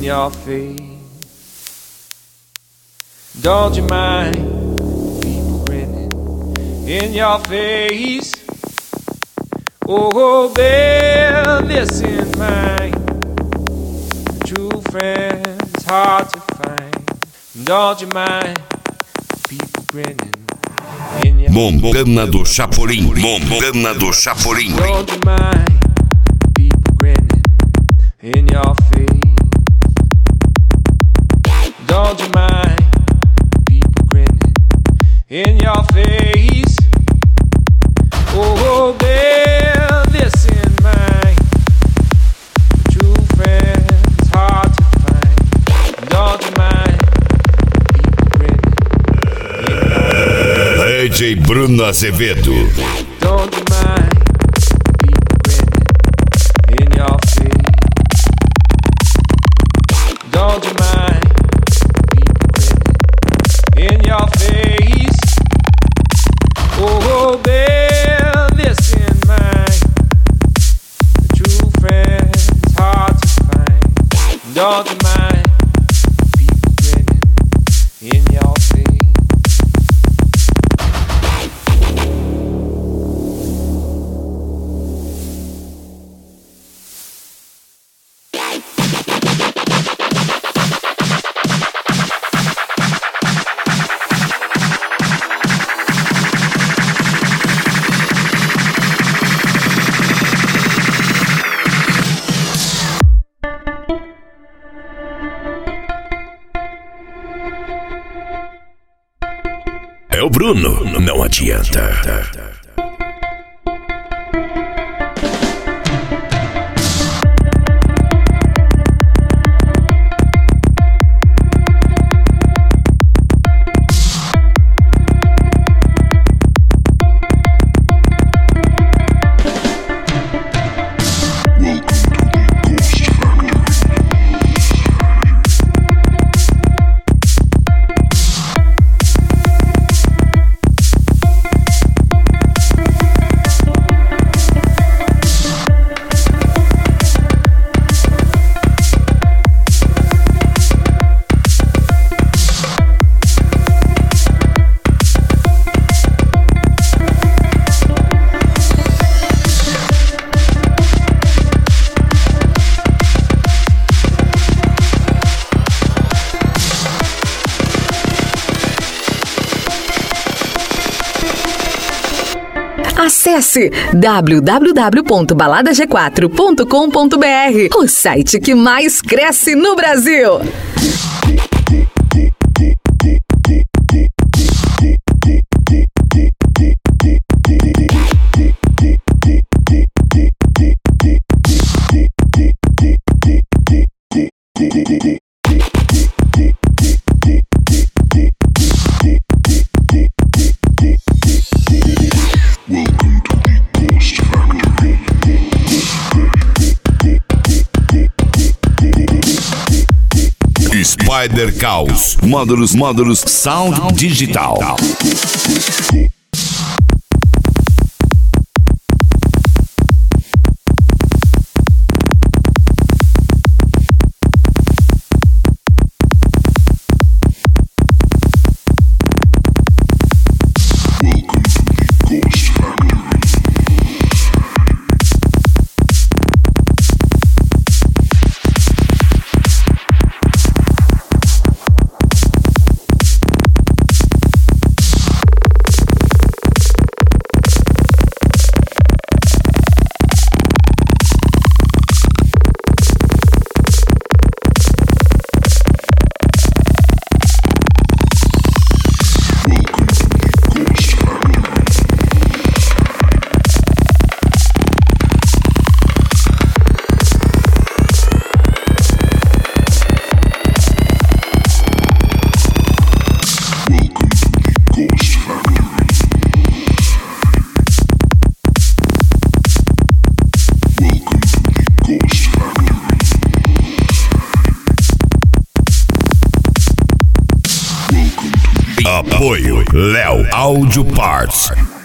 your face. Don't you mind people grinning in your face? Oh, bear this in mind. A true friend's hard to find. Don't you mind people grinning in your face? Montana do Chapolin. Montana do Chapolin. Don't you mind people grinning in your face? Don't you mind people grinning in your face? Oh, bear this in mind. A true friend's hard to find. Don't you mind people grinning in your face? DJ Bruno Azevedo. Don't you mind people grinning in your face? Don't you mind people grinning in your face? Oh, bear this in mind. A true friend's hard to find. Don't you mind people grinning in your face? É o Bruno, não adianta. Acesse www.baladag4.com.br, o site que mais cresce no Brasil. Spider Caos. Módulos Sound Digital. Apoio Léo Audio Parts.